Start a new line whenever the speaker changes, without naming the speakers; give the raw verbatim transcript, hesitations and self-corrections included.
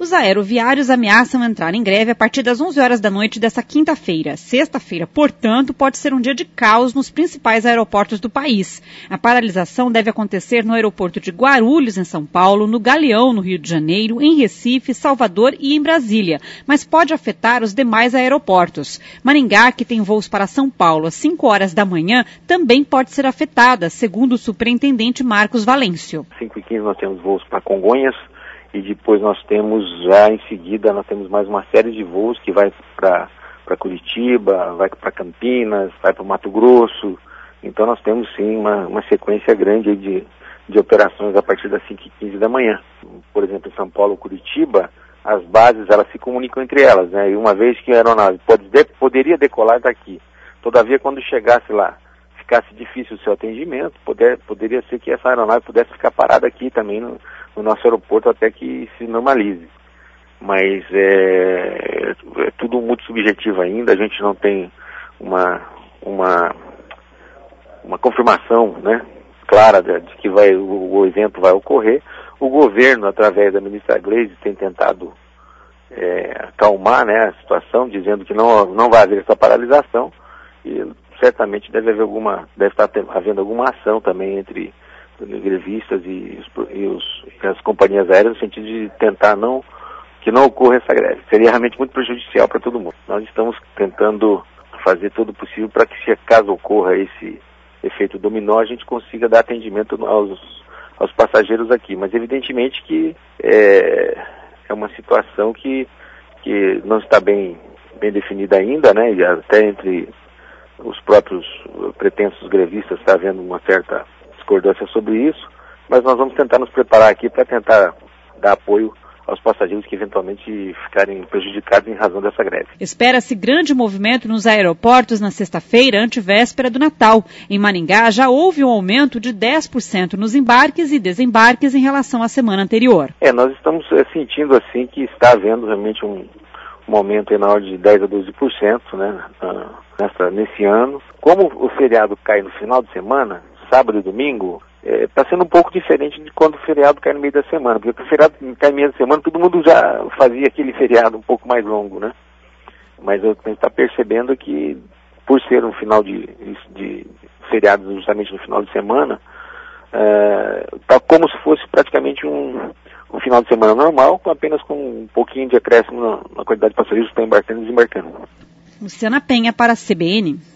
Os aeroviários ameaçam entrar em greve a partir das onze horas da noite desta quinta-feira. Sexta-feira, portanto, pode ser um dia de caos nos principais aeroportos do país. A paralisação deve acontecer no aeroporto de Guarulhos, em São Paulo, no Galeão, no Rio de Janeiro, em Recife, Salvador e em Brasília, mas pode afetar os demais aeroportos. Maringá, que tem voos para São Paulo às cinco horas da manhã, também pode ser afetada, segundo o superintendente Marcos Valêncio.
cinco e quinze nós temos voos para Congonhas, e depois nós temos, já em seguida, nós temos mais uma série de voos que vai para para Curitiba, vai para Campinas, vai para o Mato Grosso. Então nós temos sim uma, uma sequência grande de, de operações a partir das cinco e quinze da manhã. Por exemplo, em São Paulo, Curitiba, as bases elas se comunicam entre elas, né? E uma vez que a aeronave pode, de, poderia decolar daqui, todavia quando chegasse lá, ficasse difícil o seu atendimento, poder, poderia ser que essa aeronave pudesse ficar parada aqui também no, no nosso aeroporto até que se normalize. Mas é, é tudo muito subjetivo ainda, a gente não tem uma, uma, uma confirmação, né, clara de, de que vai, o, o evento vai ocorrer. O governo, através da ministra Gleisi, tem tentado é, acalmar, né, a situação, dizendo que não, não vai haver essa paralisação e certamente deve haver alguma, deve estar havendo alguma ação também entre grevistas e, os, e, os, e as companhias aéreas no sentido de tentar não, que não ocorra essa greve. Seria realmente muito prejudicial para todo mundo. Nós estamos tentando fazer tudo possível para que, se caso ocorra esse efeito dominó, a gente consiga dar atendimento aos, aos passageiros aqui. Mas evidentemente que é, é uma situação que, que não está bem, bem definida ainda, né? E até entre os próprios pretensos grevistas está havendo uma certa discordância sobre isso, mas nós vamos tentar nos preparar aqui para tentar dar apoio aos passageiros que eventualmente ficarem prejudicados em razão dessa greve.
Espera-se grande movimento nos aeroportos na sexta-feira, antevéspera do Natal. Em Maringá já houve um aumento de dez por cento nos embarques e desembarques em relação à semana anterior.
É, nós estamos é, sentindo assim que está havendo realmente um, um aumento na ordem de dez a doze por cento, né, nessa, nesse ano. Como o feriado cai no final de semana, sábado e domingo, está é, sendo um pouco diferente de quando o feriado cai no meio da semana, porque o feriado cai no meio da semana, todo mundo já fazia aquele feriado um pouco mais longo, né? Mas a gente está percebendo que, por ser um final de, de feriado justamente no final de semana, está é, como se fosse praticamente um, um final de semana normal, com apenas com um pouquinho de acréscimo na, na quantidade de passageiros que estão embarcando e desembarcando.
Luciana Penha para a C B N.